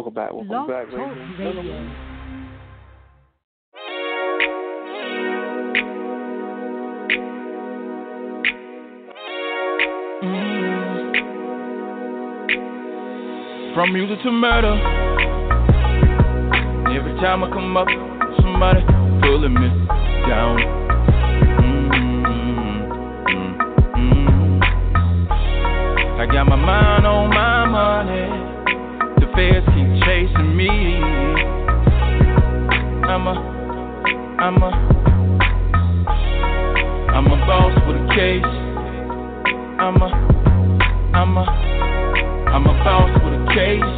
Welcome back, ladies and gentlemen. From music to murder. Every time I come up, somebody pulling me down. I got my mind on my money. The feds keep chasing me. I'm a boss with a case. I'm a boss with a case.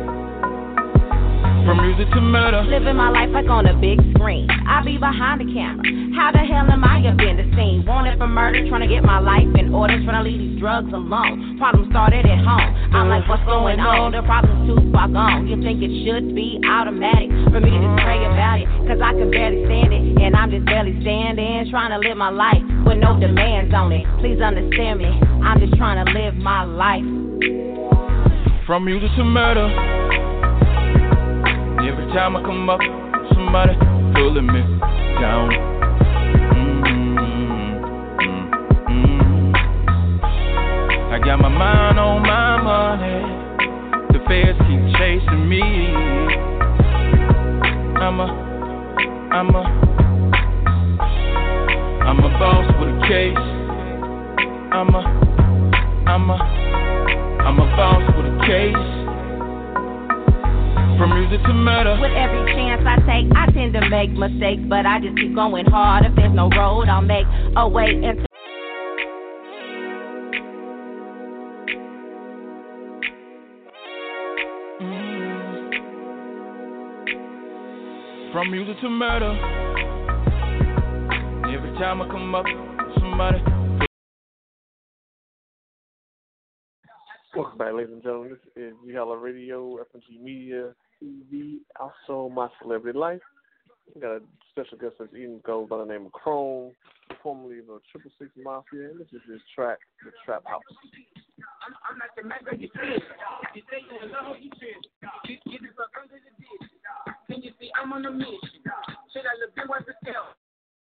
From music to murder. Living my life like on a big screen. I be behind the camera. How the hell am I up in the scene? Wanted for murder, trying to get my life in order, trying to leave these drugs alone. Problem started at home. I'm like, what's going on? The problem's too far gone. You think it should be automatic for me to just pray about it? Cause I can barely stand it, and I'm just barely standing, trying to live my life with no demands on it. Please understand me, I'm just trying to live my life. From music to murder. Every time I come up, somebody pulling me down. I got my mind on my money. The feds keep chasing me. I'm a boss with a case. I'm a boss with a case. From music to murder. With every chance I take, I tend to make mistakes, but I just keep going hard. If there's no road, I'll make a way into. From music to murder. Every time I come up, somebody. Welcome back, ladies and gentlemen. This is Yala Radio, FNG Media, TV, also My Celebrity Life. We got a special guest that's even goes by the name of Chrome, formerly of the 666 Mafia, and this is his track, The Trap House. I'm not the man, but you feel. You say you in love, you feel. You just up under the ditch. Can you see I'm on a mission? Should I look good once to tell?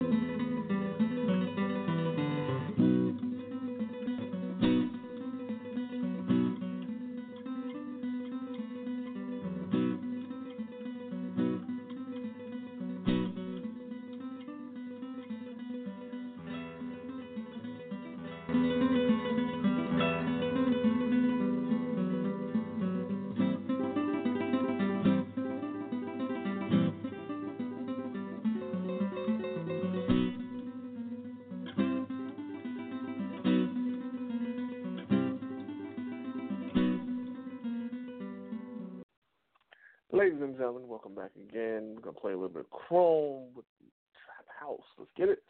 Ladies and gentlemen, welcome back again. We're going to play a little bit of Chrome with the Trap House. Let's get it.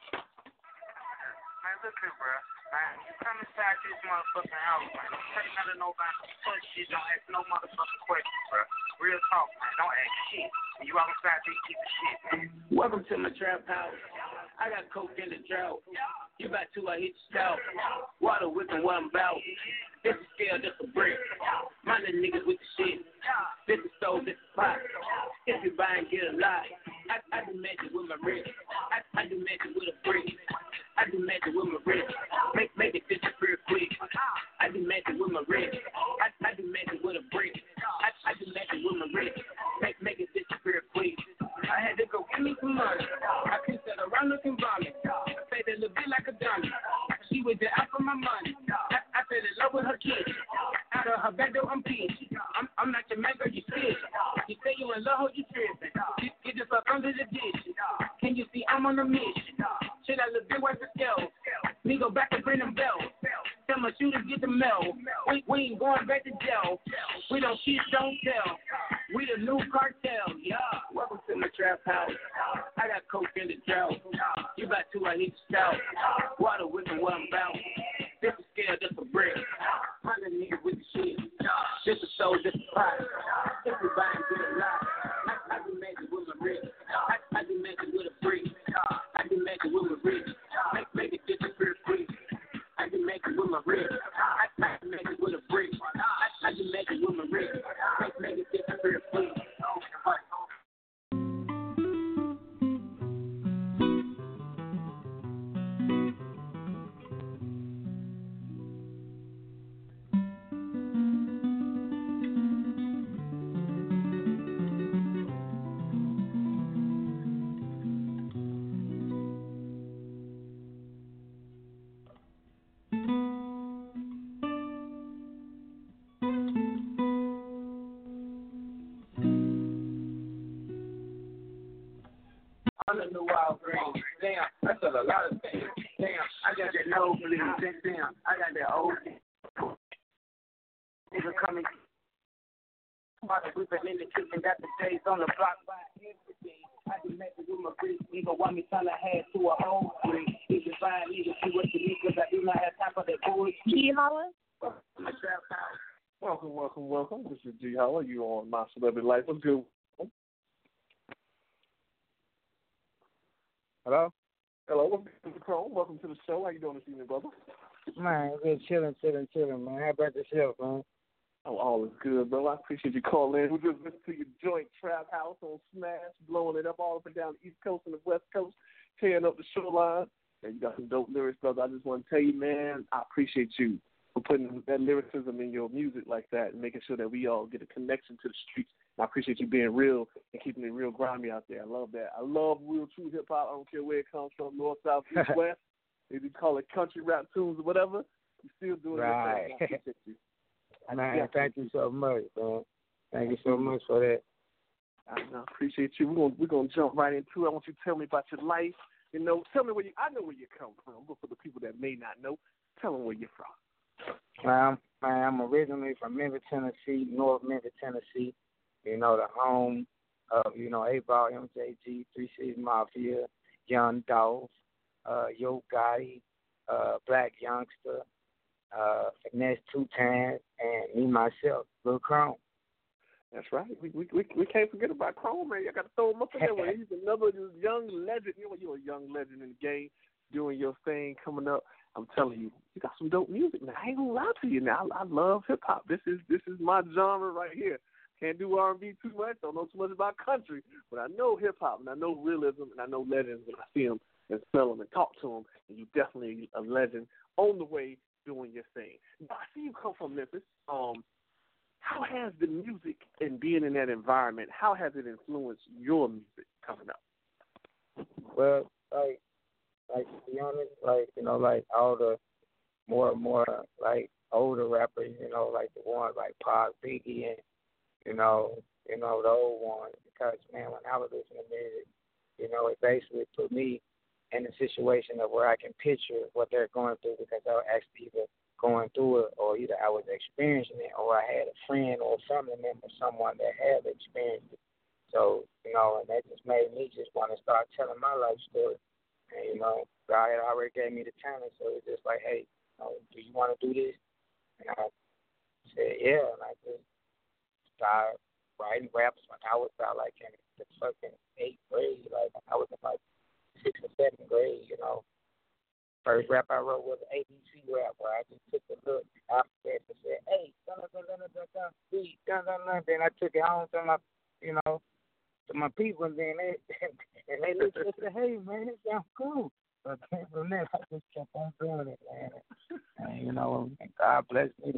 Man, look here, bro. Man, you come inside this motherfucking house, man. Don't take none of nobody. Touch shit. Don't ask no motherfucking questions, bro. Real talk, man. Don't ask shit. When you outside, they keep the shit, man. Welcome to my trap house. I got coke in the drought. You about to, I hit the stout. Water whipping what I'm about. This is scale, this a brick. Mind the niggas with the shit. This is stove, this is pot. If you buy and get a lot. I do magic with my wrist. I do magic with a brick. I do magic with my wrist. Make it disappear quick. I do magic with my wrist. I do magic with a brick. I do magic with my wrist. Make it disappear quick. I had to go get me some money. I couldn't sit around looking vomit. I fed a little bit like a dummy. She was just out for my money. I fell in love with her kid. Out of her bed, though, I'm peeing. I'm not your man, girl, you fish. You say you in love, you tripping. Get the fuck under the dish. Can you see I'm on a mission? Should I look good with the scale? Me go back and bring them bells. Tell my shooters get the mail. We ain't going back to jail. We don't shoot, don't tell. We the new cartel, yeah. Welcome to my trap house. I got coke in the drought. You about to, I hit the stout. Water whipping what I'm about. This is scale, this a brick. Hundred niggas with the shit. This is soul, this is pot. Everybody get a lot. I do magic with my wrist. I do magic with a brick. I do magic with my wrist. Make it disappear quick. I do magic with my wrist. I do magic with a brick. I do magic with my wrist. Make it disappear quick. on the new Walgreens. Damn, I sell a lot of things. Damn, I got that nosebleed. Damn, I got that old nigga coming. We been in the kitchen, got the days on the block by everything. I be messing with my bitch, nigga want me trying to head to a whole street. He's a fine nigga, see what you need, cause I do not have time for that bullshit. G Holla? Welcome. This is G Holla. You on My Celebrity Life. What's good? Hello? Hello, what's good, Chrome? Welcome to the show. How you doing this evening, brother? Man, we're chilling, man. How about yourself, man? Oh, all is good, bro. I appreciate you calling in. We just listened to your joint Trap House on Smash, blowing it up all up and down the East Coast and the West Coast, tearing up the shoreline. And you got some dope lyrics, brother. I just want to tell you, man, I appreciate you for putting that lyricism in your music like that and making sure that we all get a connection to the streets. And I appreciate you being real and keeping it real grimy out there. I love that. I love real, true hip-hop. I don't care where it comes from, north, south, east, west. If you call it country rap tunes or whatever, you're still doing right. it. I appreciate you. Man, thank you so much, man. Thank you so much for that. I appreciate you. We're gonna jump right into it. I want you to tell me about your life. You know, tell me I know where you come from, but for the people that may not know, tell them where you're from. I'm originally from Memphis, Tennessee, North Memphis, Tennessee. You know, the home of, 8-Ball, MJG, 3 City Mafia, Young Dolph, Yo Gotti, Black Youngster, Finesse 2 Times, and me, myself, Lil Chrome. That's right. We can't forget about Chrome, man. I got to throw him up in there. He's another young legend. You're a young legend in the game, doing your thing, coming up. I'm telling you, you got some dope music, man. I ain't gonna lie to you. Now, I love hip hop. This is my genre right here. Can't do R&B too much. Don't know too much about country, but I know hip hop and I know realism and I know legends when I see them and smell them and talk to them. And you definitely a legend on the way doing your thing. Now, I see you come from Memphis. How has the music and being in that environment, how has it influenced your music coming up? Well, like to be honest, like all the more like older rappers, like the ones like Pac, Biggie, and the old ones. Because man, when I was listening to music, it basically put me in a situation of where I can picture what they're going through because I was actually either going through it or either I was experiencing it or I had a friend or a family member, someone that had experienced it. So, and that just made me just want to start telling my life story. And, God had already gave me the talent, so it's just like, hey, do you want to do this? And I said, yeah, and I just started writing raps when I was about like in the fucking 8th grade, like I was in like 6th or 7th grade, First rap I wrote was an ABC rap where I just took the look alphabet and said, hey, beat, then I took it home to my, to my people, and then they looked and said, hey, man, it sounds cool. But from there, I just kept on doing it, man. And and God blessed me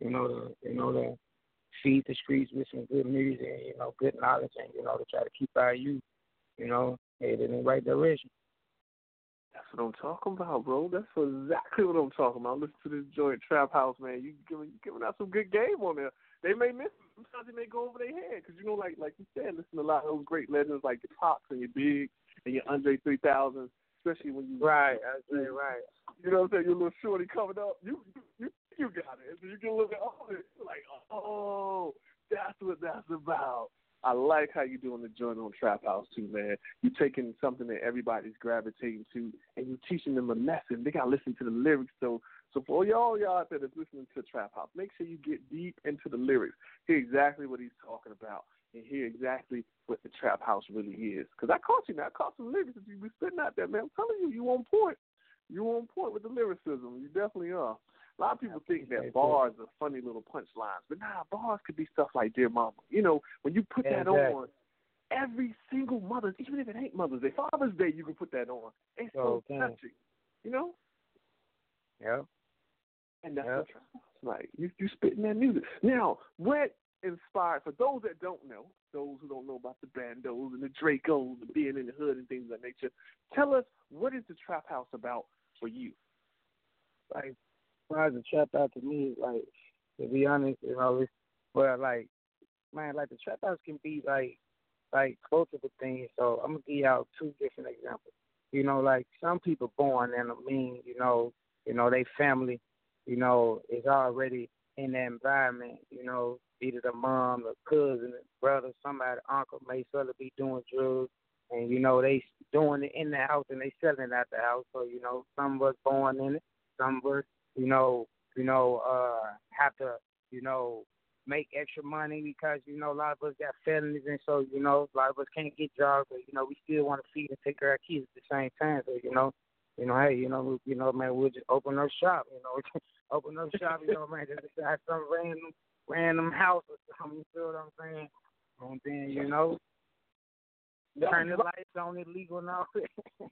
to feed the streets with some good music and, good knowledge and, to try to keep our youth, headed in the right direction. That's what I'm talking about, bro. That's exactly what I'm talking about. Listen to this joint Trap House, man. You giving out some good game on there. They may miss it. Sometimes they may go over their head because, like you said, listen to a lot of those great legends like your Pops and your Big and your Andre 3000, especially when you... Right, I say right. You know what I'm saying? Your little shorty coming up. You got it. So you can look at all this like, oh, that's what that's about. I like how you're doing the joint on Trap House, too, man. You're taking something that everybody's gravitating to, and you're teaching them a lesson. They got to listen to the lyrics. So for y'all out there that's listening to Trap House, make sure you get deep into the lyrics. Hear exactly what he's talking about, and hear exactly what the Trap House really is. Because I caught you now. I caught some lyrics that you be spitting out there, man. I'm telling you, you on point. You on point with the lyricism. You definitely are. A lot of people think that bars are funny little punchlines, but nah, bars could be stuff like Dear Mama. When you put that on, every single Mother's, even if it ain't Mother's Day, Father's Day, you can put that on. It's so touching, Yeah. And that's what like. You spitting that music. Now, what inspired, for those that don't know, those who don't know about the Bandos and the Dracos and being in the hood and things of that nature, tell us, what is the Trap House about for you? Like, as a trap out to me, like, to be honest, it's, well, like, man, like, the trap house can be, like like multiple things. So I'm gonna give y'all two different examples. You know, like some people born in a mean, they family, is already in that environment. Either the mom, the cousin, the brother, somebody, uncle may sort of be doing drugs, and they doing it in the house and they selling it at the house. So some of us born in it, some of us, have to, make extra money because, a lot of us got felonies, and so, a lot of us can't get jobs, but, we still want to feed and take care of our kids at the same time. So, hey, man, we'll just open up shop, open up shop, man, just have some random house or something, you feel what I'm saying? And then, turn the lights on illegal and all that.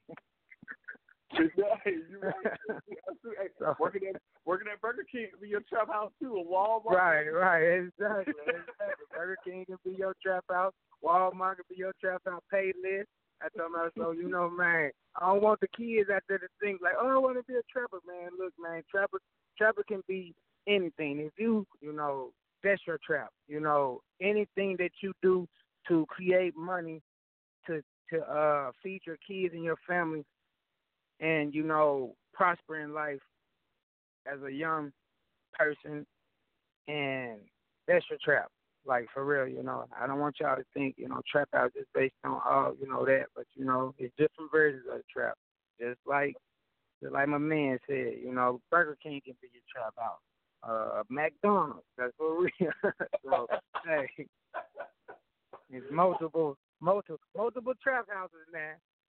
Hey, you're right. Hey, working at Burger King can be your trap house too, or Walmart. Right, exactly. Burger King can be your trap house. Walmart can be your trap house. Payless. I told myself, man, I don't want the kids out there to think like, oh, I want to be a trapper, man. Look, man, trapper can be anything. If you, that's your trap. Anything that you do to create money to feed your kids and your family, and, prosper in life as a young person, and that's your trap. Like, for real, I don't want y'all to think, trap house is based on all, that, but, it's different versions of the trap. Just like my man said, Burger King can be your trap house. McDonald's, that's for real. So, hey, it's multiple trap houses now.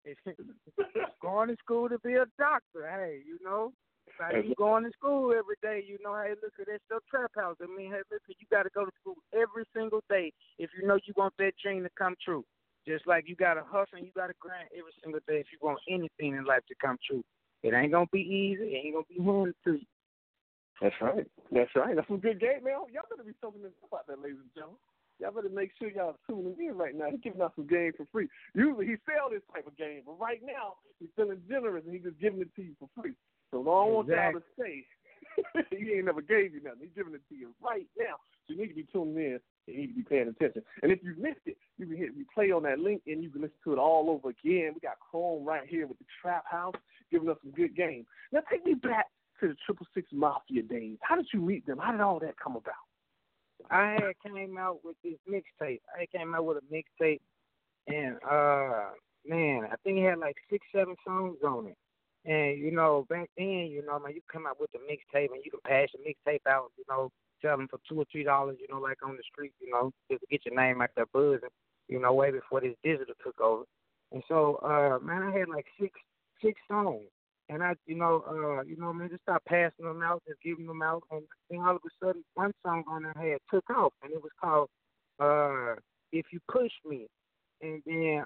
Going to school to be a doctor, hey, like you going to school every day, hey, look, that's your trap house. I mean, hey, listen, you got to go to school every single day if you want that dream to come true. Just like you got to hustle and you got to grind every single day if you want anything in life to come true. It ain't going to be easy. It ain't going to be handed to you. That's right. That's some good game, man. Y'all better be soaking this up out there, ladies and gentlemen. Y'all better make sure y'all tuning in right now. He's giving out some game for free. Usually he sells this type of game, but right now he's feeling generous and he's just giving it to you for free. So I don't want y'all to say he ain't never gave you nothing. He's giving it to you right now. So you need to be tuning in and you need to be paying attention. And if you missed it, you can hit replay on that link and you can listen to it all over again. We got Chrome right here with the Trap House giving us some good game. Now take me back to the 666 Mafia days. How did you meet them? How did all that come about? I had came out with this mixtape. I came out with a mixtape, and man, I think it had like 6-7 songs on it. And back then, man, you come out with the mixtape and you can pass your mixtape out, sell them for $2 or $3, like on the street, just to get your name out there buzzing, way before this digital took over. And so, man, I had like six songs. And I, man, just start passing them out, just giving them out. And then all of a sudden, one song on there had took off, and it was called If You Push Me. And then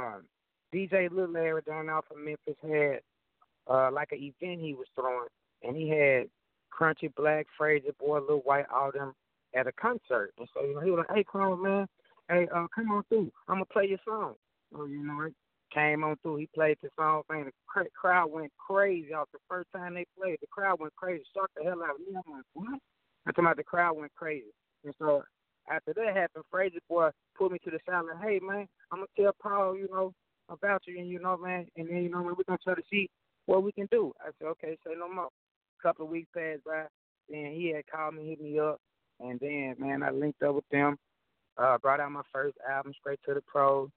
DJ Lil Larry down out from Memphis had like an event he was throwing, and he had Crunchy Black, Fraser Boy, Lil White, all them at a concert. And so, he was like, hey, Clone, man, hey, come on through. I'm going to play your song. So, it came on through. He played the song, man. The crowd went crazy. Off the first time they played, the crowd went crazy. Shocked the hell out of me. I'm like, what? I'm talking about the crowd went crazy. And so after that happened, Fraser Boy pulled me to the side like, hey, man, I'm going to tell Paul, about you. And, man, and then, man, we're going to try to see what we can do. I said, okay, say no more. A couple of weeks passed by. Then he had called me, hit me up. And then, man, I linked up with them. Brought out my first album, Straight to the Pros.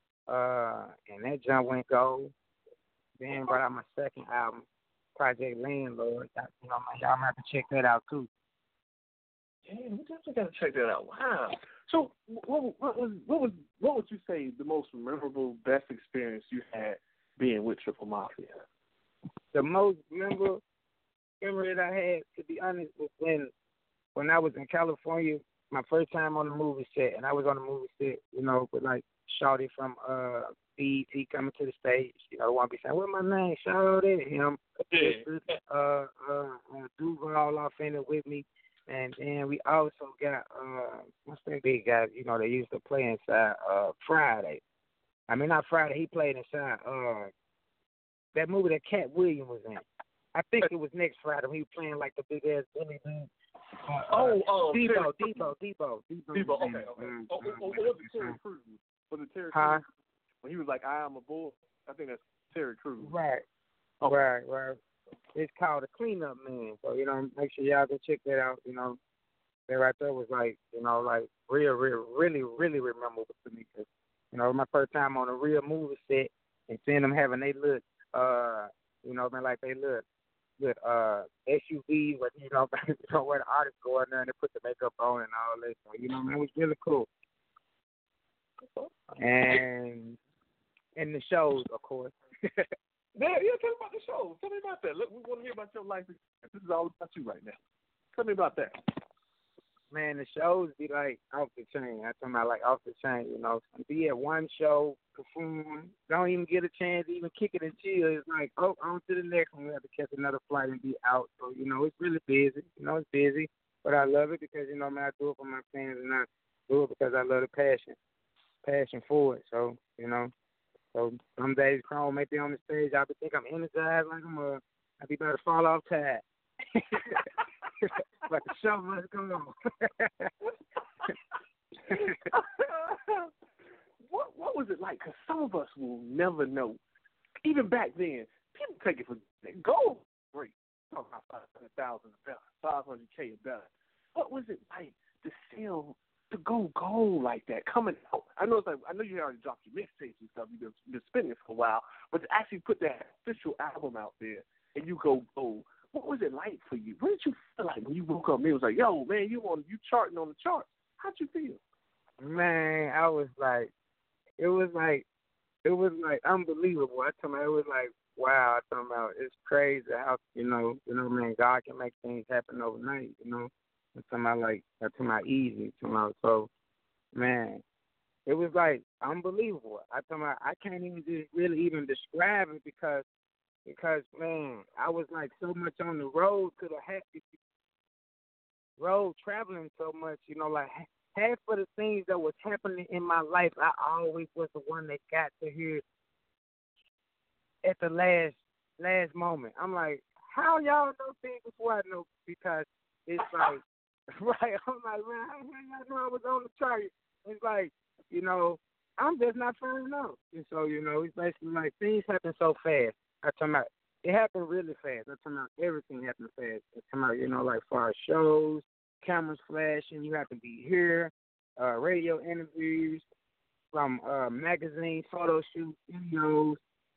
And that jump went gold. Then brought out my second album, Project Landlord. Man, y'all might have to check that out too. Yeah, we definitely got to check that out. Wow. So, what would you say the most memorable, best experience you had being with Triple Mafia? The most memorable memory that I had, to be honest, was when I was in California, my first time on the movie set, and I was on the movie set, with like Shawty from BET coming to the stage. Want to be saying, "What's my name?" Shawty, him, Duval off in it with me, and then we also got what's that big guy? They used to play inside Friday. I mean, not Friday. He played inside that movie that Cat Williams was in. I think it was next Friday. He was playing like the big ass Billy dude. Debo. Okay. Was it Terry Crews? Was it Terry Huh? Crews? When he was like, I am a bull? I think that's Terry Crews. Right. Okay. Right. It's called a Cleanup Man. So, make sure y'all go check that out. That right there was like, real, really, really memorable to me. Cause, my first time on a real movie set and seeing them having they look, like they look good SUVs, where, where the artists go in there and they put the makeup on and all that. So, it was really cool. And the shows, of course. Yeah, tell me about the show. Tell me about that. Look, we want to hear about your life. This is all about you right now. Tell me about that. Man, the shows be like off the chain. I'm talking about like off the chain, Be at one show, perform, don't even get a chance to even kick it and chill. It's like, oh, on to the next one. We have to catch another flight and be out. So, it's really busy. It's busy. But I love it because, man, I do it for my fans and I do it because I love the passion for it. So, so some days Chrome may be on the stage, I think I'm energized like I be about to fall off tide. But the show must go on. What was it like? Because some of us will never know. Even back then, people take it for gold. Great. Talking about 500,000 or better, 500K or better. What was it like to sell, to go gold like that, coming out? I know you already dropped your mixtapes and stuff. You've been spinning it for a while, but to actually put that official album out there and you go gold. What was it like for you? What did you feel like when you woke up and it was like, yo, man, you charting on the charts? How'd you feel? Man, I was like, it was like unbelievable. I told me it was like, wow. I told me it's crazy how man, God can make things happen overnight. I told me easy. So, man, it was like unbelievable. I told me I can't even just really even describe it because man, I was like so much on the road to the road traveling so much, like half of the things that was happening in my life, I always was the one that got to hear at the last moment. I'm like, how y'all know things before I know? Because it's like, right? I'm like, man, how y'all know I was on the chart? It's like, I'm just not finding out. And so, it's basically like things happen so fast. I talking about it happened really fast. I talking about everything happened fast. I talking about, like far as shows, cameras flashing, you have to be here, radio interviews, from magazine photo shoots, videos,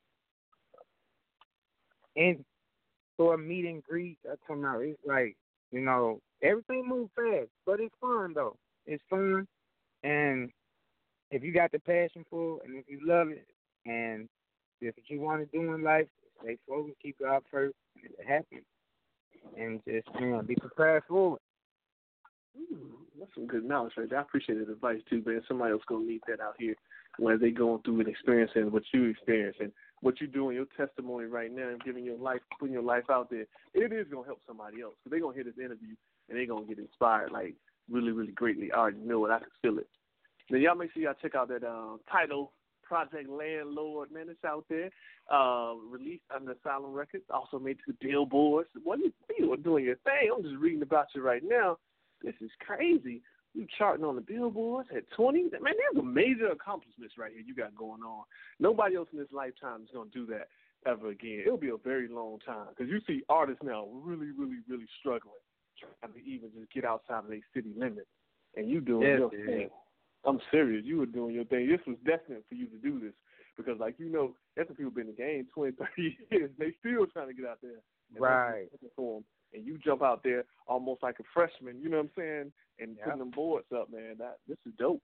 and for meet and greet. I talking about it's like, everything moves fast, but it's fun though. It's fun, and if you got the passion for it, and if you love it, and if what you want to do in life, stay focused, keep God first, and it happens. And just, be prepared for it. That's some good knowledge right there. I appreciate the advice too, man. Somebody else gonna need that out here when they going through and experiencing what you experience and what you doing, your testimony right now, and giving your life, putting your life out there. It is gonna help somebody else because they're gonna hear this interview and they're gonna get inspired like really, really greatly. I already know it. I can feel it. Now y'all make sure y'all check out that title. Project Landlord, man, it's out there. Released under Asylum Records, also made to billboards. What you are doing your thing. I'm just reading about you right now. This is crazy. You charting on the billboards at 20? Man, there's a major accomplishments right here you got going on. Nobody else in this lifetime is going to do that ever again. It'll be a very long time because you see artists now really, really, really struggling, trying to even just get outside of their city limits. And you doing your thing. I'm serious. You were doing your thing. This was destined for you to do this because, like, there's some people been in the game 20, 30 years. They still trying to get out there. Right. And you jump out there almost like a freshman, you know what I'm saying, and putting them boards up, man. This is dope.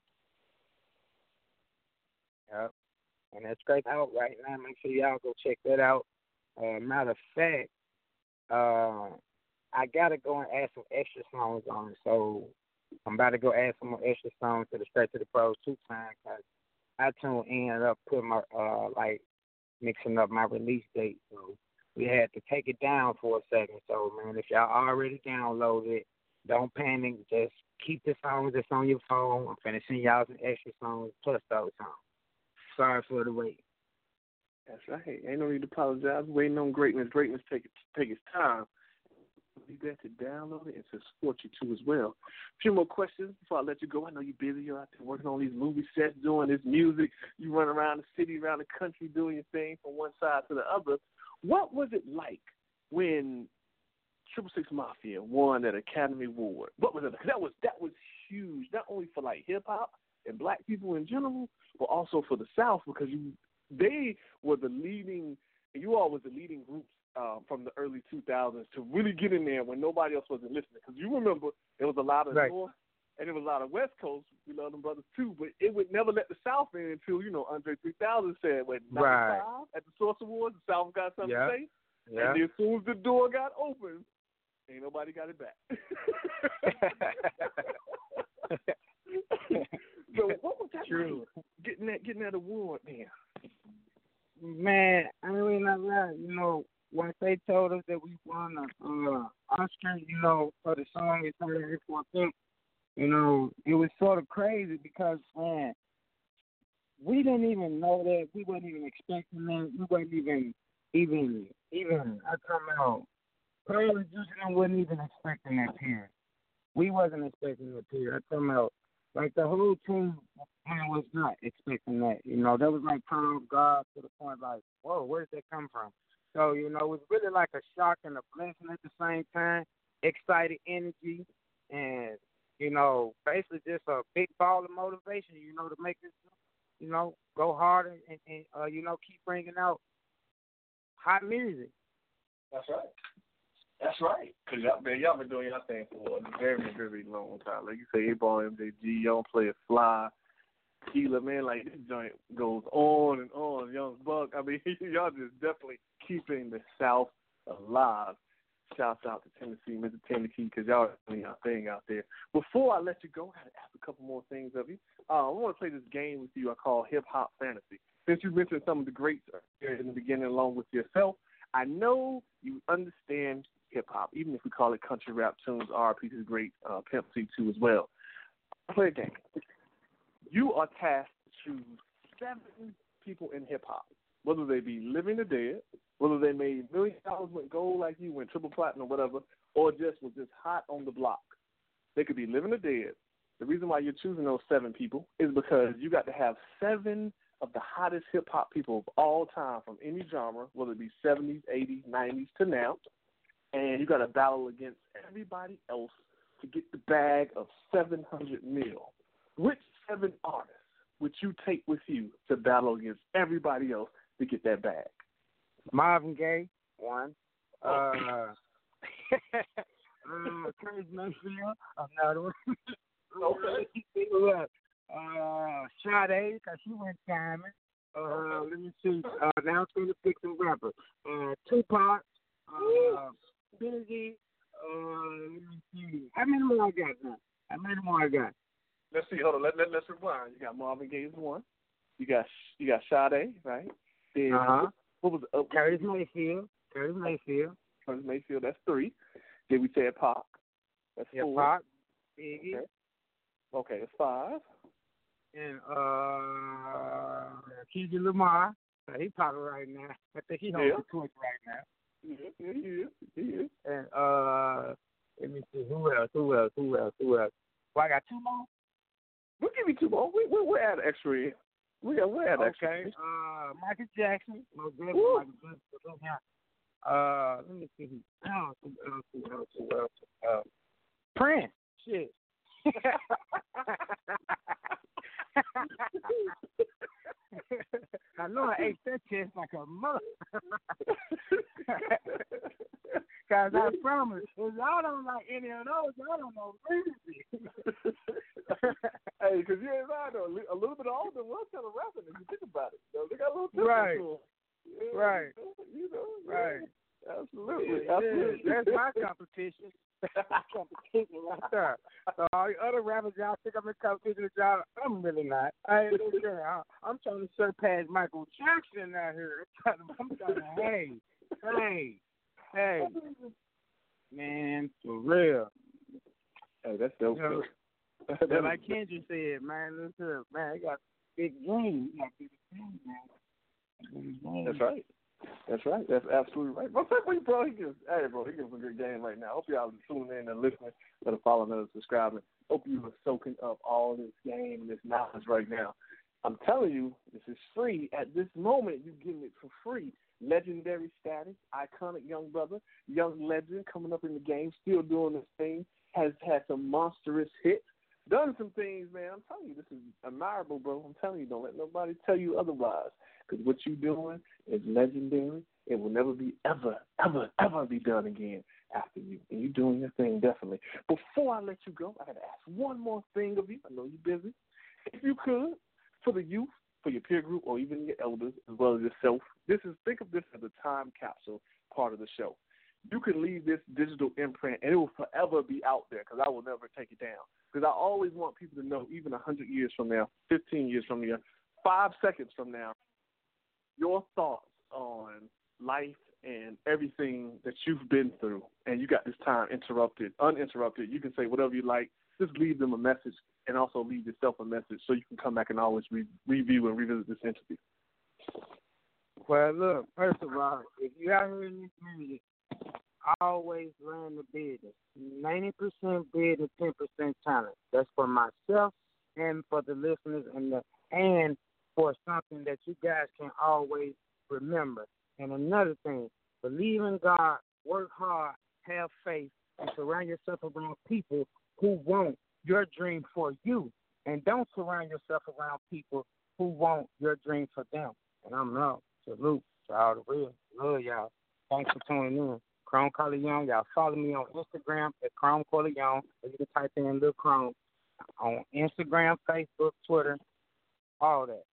Yep. And that's great out right now. Make sure y'all go check that out. Matter of fact, I got to go and add some extra songs on it. So I'm about to go add some more extra songs to the Straight to the Pros 2 times because iTunes ended up putting my, mixing up my release date. So we had to take it down for a second. So, man, if y'all already downloaded it, don't panic. Just keep the songs that's on your phone. I'm finna send y'all some extra songs plus those songs. Sorry for the wait. That's right. Ain't no need to apologize. Waiting on greatness. Greatness take its time. Be there to download it and to support you too as well. A few more questions before I let you go. I know you're busy. You're out there working on these movie sets, doing this music. You run around the city, around the country, doing your thing from one side to the other. What was it like when 666 Mafia won that Academy Award? What was it? Because that was huge, not only for like hip hop and black people in general, but also for the South, because they were the leading. You all was the leading groups from the early 2000s to really get in there when nobody else wasn't listening. Because you remember there was a lot of North and there was a lot of West Coast. We love them brothers too, but it would never let the South in until Andre 3000 said, "What 95 at the Source Awards, the South got something to say." Yeah. And as soon as the door got open, ain't nobody got it back. So what was that? True. Getting that award, man. I mean, not lie. Once they told us that we won an Oscar, for the song "It's Not Every 14th," it was sort of crazy because, man, we didn't even know that. We weren't even expecting that. We weren't even. I come out. Pearl and Juicy wasn't even expecting that period. We wasn't expecting that period. I come out. Like, the whole team was not expecting that. That was like caught off guard to the point like, whoa, where did that come from? So, it was really like a shock and a blessing at the same time, excited energy, and, basically just a big ball of motivation, to make this, go harder and keep bringing out hot music. That's right. That's right. Because y'all been doing your thing for a very, very long time. Like you say, A-Ball, MJG, y'all play it fly. Keela, man, like this joint goes on and on. Young Buck, I mean, y'all just definitely keeping the South alive. Shouts out to Tennessee, Mr. Tennessee, because y'all are doing your thing out there. Before I let you go, I got to ask a couple more things of you. I want to play this game with you I call Hip Hop Fantasy. Since you mentioned some of the greats here in the beginning along with yourself, I know you understand hip-hop, even if we call it country rap tunes, RP to the great Pimp C too as well. Play a game. You are tasked to choose 7 people in hip-hop, whether they be living or dead, whether they made $1 million, went gold like you, went triple platinum or whatever, or just was just hot on the block. They could be living or dead. The reason why you're choosing those 7 people is because you got to have 7 of the hottest hip-hop people of all time from any genre, whether it be 70s, 80s, 90s to now, and you got to battle against everybody else to get the bag of $700 million. Which 7 artists would you take with you to battle against everybody else to get that bag? Marvin Gaye, one. Curtis Mayfield, another one. Okay. Sade, because she went diamond. Let me see. Now I'm going to pick some rappers. Tupac. Biggie. Let me see. How many more I got now? Let's see. Hold on. Let's rewind. You got Marvin Gaye is 1. You got Sade, right? Then what was the Curtis Mayfield. Curtis Mayfield. That's 3. Then we said Pac. That's 4. Pac. Biggie. Okay, that's 5. And Kendrick Lamar. He popular right now. I think he holds the torch right now. Yeah, he is. And let me see, who else? Well, I got 2 more. We'll give you 2 more. We'll add extra in. We'll add extra. Okay. Michael Jackson. Most definitely Michael Jackson. Let me see who else. Prince. Shit. I know I ate that chest like a mother. Because I promise, if y'all don't like any of those, y'all don't know music. Hey, because you and I know a little bit of all of them was kind of rapping if you think about it. They got a little tempo right. to them. Yeah, Right. Right. Absolutely. That's my competition. Competition right there. So all the other rappers y'all think I'm in competition with y'all, I'm really not. I ain't no sure. I'm trying to surpass Michael Jackson out here. I'm trying to, hey, man, for real. Hey, that's dope. Like Kendrick said, man, listen, man, I got big dreams. You got big dreams, man. That's right. That's right. That's absolutely right. Bro, bro, he gives a good game right now. Hope y'all are tuning in and listening. Better follow and subscribing. Hope you are soaking up all this game and this knowledge right now. I'm telling you, this is free. At this moment, you're getting it for free. Legendary status, iconic young brother, young legend coming up in the game, still doing this thing, has had some monstrous hits, done some things, man. I'm telling you, this is admirable, bro. I'm telling you, don't let nobody tell you otherwise. Because what you're doing is legendary. It will never be ever, ever, ever be done again after you. And you're doing your thing, definitely. Before I let you go, I got to ask one more thing of you. I know you're busy. If you could, for the youth, for your peer group, or even your elders, as well as yourself, think of this as a time capsule part of the show. You can leave this digital imprint, and it will forever be out there because I will never take it down. Because I always want people to know, even 100 years from now, 15 years from now, 5 seconds from now, your thoughts on life and everything that you've been through, and you got this time uninterrupted. You can say whatever you like. Just leave them a message and also leave yourself a message so you can come back and always review and revisit this interview. Well, look, first of all, if you out here in this music, always learn the business. 90% business, 10% talent. That's for myself and for the listeners and for something that you guys can always remember. And another thing, believe in God, work hard, have faith, and surround yourself around people who want your dream for you. And don't surround yourself around people who want your dream for them. And I'm out. Salute to all the real. Love y'all. Thanks for tuning in. Chrome Corleone. Y'all follow me on Instagram at Chrome Corleone. Or you can type in Lil Chrome on Instagram, Facebook, Twitter, all that.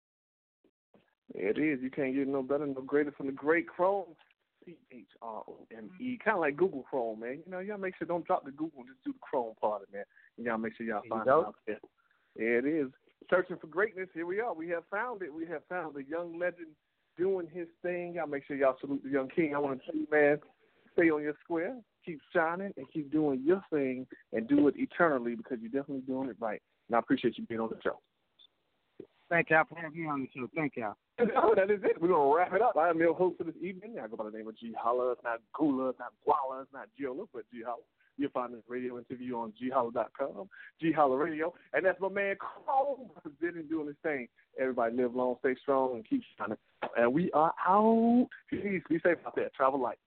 It is. You can't get no better, no greater from the great Chrome. CHROME. Kind of like Google Chrome, man. You know, y'all make sure don't drop the Google and just do the Chrome part of it, man. And y'all make sure y'all find it out there. Yeah, it is. Searching for greatness. Here we are. We have found it. We have found the young legend doing his thing. Y'all make sure y'all salute the young king. I want to tell you, man, stay on your square, keep shining, and keep doing your thing, and do it eternally because you're definitely doing it right. And I appreciate you being on the show. Thank y'all for having me on the show. Thank y'all. Oh, that is it. We're going to wrap it up. I am your host for this evening. I go by the name of G Holla. It's not Gula, it's not Guala, it's not Giola, but G Holla. You'll find this radio interview on gholla.com, G Holla Radio. And that's my man Chrome representing, doing his thing. Everybody live long, stay strong, and keep shining. And we are out. Peace. Be safe out there. Travel light.